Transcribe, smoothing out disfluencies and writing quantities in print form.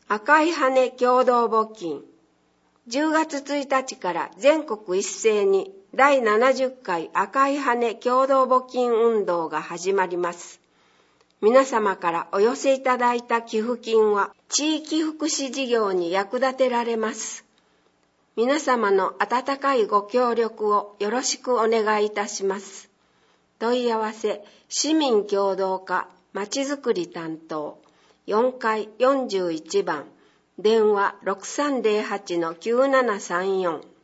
赤い羽共同募金。10月1日から全国一斉に第70回赤い羽共同募金運動が始まります。皆様からお寄せいただいた寄付金は地域福祉事業に役立てられます。皆様の温かいご協力をよろしくお願いいたします。問い合わせ、市民協働課まちづくり担当4階41番電話 6308-9734